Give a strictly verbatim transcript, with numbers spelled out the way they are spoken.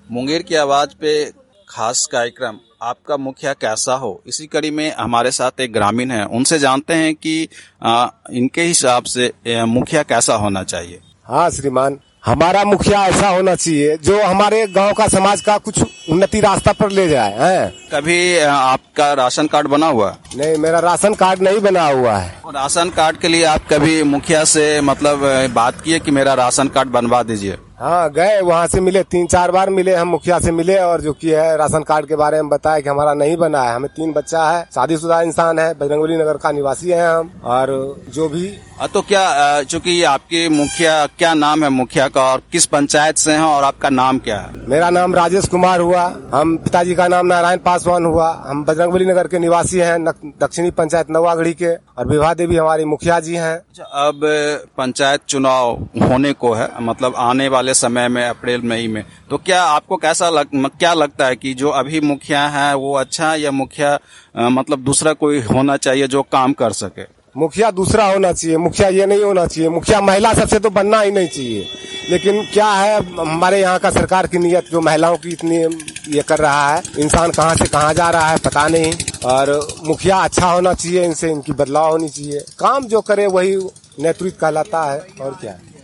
मुंगेर की आवाज पे खास कार्यक्रम आपका मुखिया कैसा हो, इसी कड़ी में हमारे साथ एक ग्रामीण है, उनसे जानते हैं कि आ, इनके हिसाब से ए, मुखिया कैसा होना चाहिए। हाँ श्रीमान, हमारा मुखिया ऐसा होना चाहिए जो हमारे गांव का समाज का कुछ उन्नति रास्ता पर ले जाए। हैं कभी आ, आपका राशन कार्ड बना हुआ है? नहीं, मेरा राशन कार्ड नहीं बना हुआ है। और राशन कार्ड के लिए आप कभी मुखिया से मतलब बात किए कि मेरा राशन कार्ड बनवा दीजिए? हाँ, गए, वहाँ से मिले, तीन चार बार मिले, हम मुखिया से मिले और जो की है राशन कार्ड के बारे में बताया कि हमारा नहीं बना है। हमें तीन बच्चा है, शादीशुदा इंसान है, बजरंगबली नगर का निवासी है हम। और जो भी आ, तो क्या चूंकि आपके मुखिया, क्या नाम है मुखिया का और किस पंचायत से हैं और आपका नाम क्या है? मेरा नाम राजेश कुमार हुआ, हम पिताजी का नाम नारायण पासवान हुआ। हम बजरंगबली नगर के निवासी हैं, दक्षिणी पंचायत नवागढ़ी के, और विभा देवी हमारी मुखिया जी हैं। अब पंचायत चुनाव होने को है, मतलब आने वाले समय में अप्रैल मई में, तो क्या आपको कैसा लग, क्या लगता है कि जो अभी मुखिया है वो अच्छा है या मुखिया मतलब दूसरा कोई होना चाहिए जो काम कर सके? मुखिया दूसरा होना चाहिए, मुखिया ये नहीं होना चाहिए। मुखिया महिला सबसे तो बनना ही नहीं चाहिए, लेकिन क्या है हमारे यहाँ का सरकार की नीयत जो महिलाओं की इतनी ये कर रहा है, इंसान कहाँ से कहाँ जा रहा है पता नहीं। और मुखिया अच्छा होना चाहिए, इनसे इनकी बदलाव होनी चाहिए, काम जो करे वही नेतृत्व कहलाता है, और क्या है।